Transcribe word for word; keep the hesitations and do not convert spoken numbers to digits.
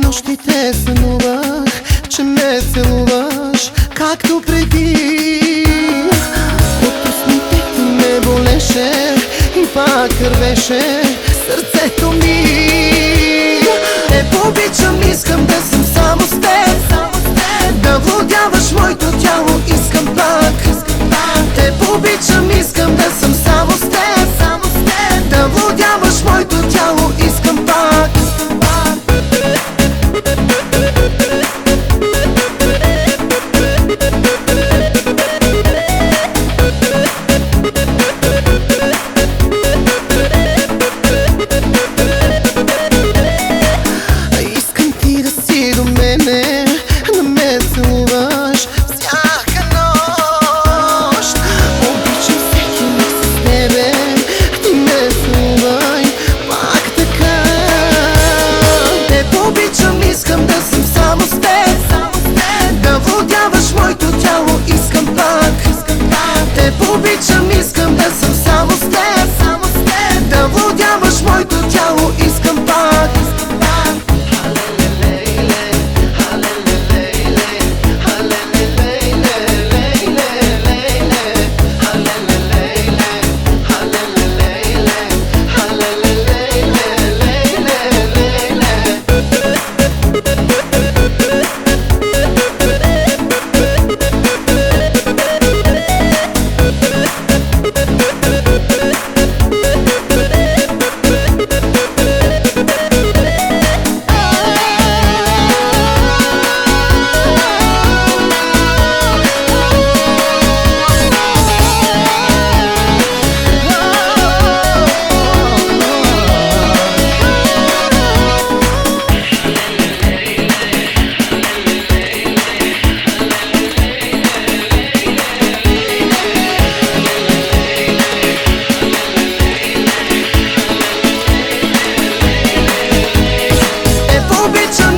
нощи те сънувах, че ме целуваш, както преди. От устните ти ме болеше и пак кървеше сърцето ми. Те обичам, искам да съм само с теб, да владяваш моето тяло, искам пак. Те обичам, искам да съм само с теб, да владяваш моето тяло, искам пак. Искам ти да си до мене, да ме целуваш всяка нощ. Обичам всеки миг с тебе, ти ме целувай пак така. Те обичам, искам да съм само с теб, да владяваш моето тяло, искам пак. Те обичам, искам да съм само с теб, да владяваш моето тяло, искам пак. Bitch,